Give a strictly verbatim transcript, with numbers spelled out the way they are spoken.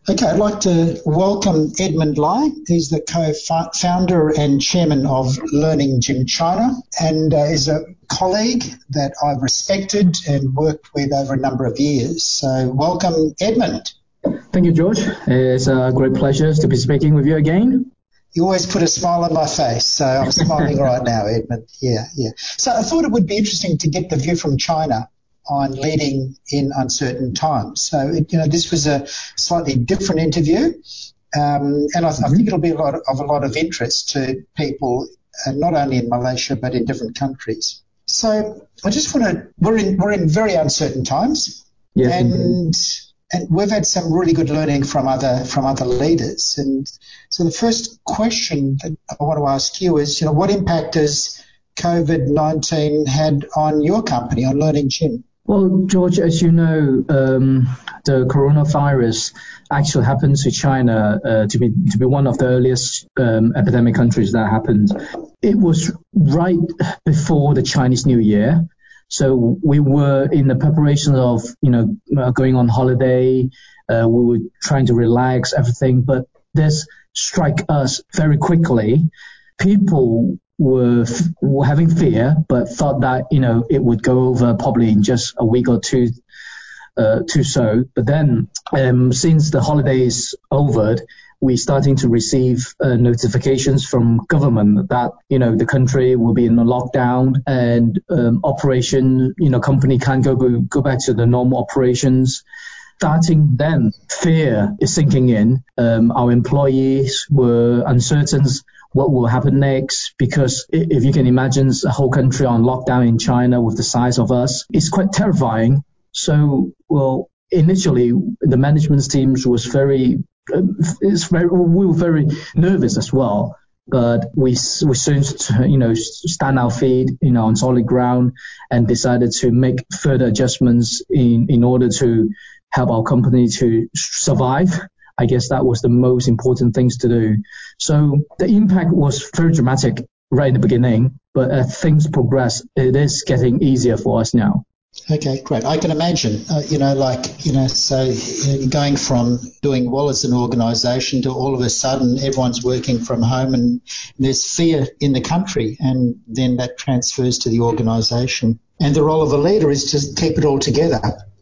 Okay, I'd like to welcome Edmund Lai. He's the co-founder and chairman of Learning Gym China, and uh, is a colleague that I've respected and worked with over a number of years. So welcome, Edmund. Thank you, George. It's a great pleasure to be speaking with you again. You always put a smile on my face, so I'm smiling right now, Edmund. Yeah, yeah. So I thought it would be interesting to get the view from China on leading in uncertain times. So, it, you know, this was a slightly different interview, um, and I, mm-hmm. I think it'll be a lot of, of a lot of interest to people, uh, not only in Malaysia but in different countries. So, I just want to. We're in we're in very uncertain times, yes, and. indeed. And we've had some really good learning from other from other leaders. And so the first question that I want to ask you is, you know, what impact has COVID nineteen had on your company, on Learning Gym? Well, George, as you know, um, the coronavirus actually happened to China uh, to be to be one of the earliest um, epidemic countries that happened. It was right before the Chinese New Year. So we were in the preparation of, you know, uh, going on holiday. Uh, we were trying to relax everything, but this struck us very quickly. People were, f- were having fear, but thought that, you know, it would go over probably in just a week or two, uh, two so. But then, um, since the holidays over, we're starting to receive uh, notifications from government that, you know, the country will be in a lockdown and um, operation, you know, company can't go go back to the normal operations. Starting then, fear is sinking in. Um, our employees were uncertain what will happen next, because if you can imagine the whole country on lockdown in China with the size of us, it's quite terrifying. So, well, initially, the management teams was very It's very, we were very nervous as well, but we we soon, you know, stand our feet, you know, on solid ground, and decided to make further adjustments in in order to help our company to survive. I guess that was the most important things to do. So the impact was very dramatic right in the beginning, but as things progress, it is getting easier for us now. Okay, great. I can imagine, uh, you know, like, you know, so you know, going from doing well as an organisation to all of a sudden everyone's working from home and there's fear in the country, and then that transfers to the organisation. And the role of a leader is to keep it all together.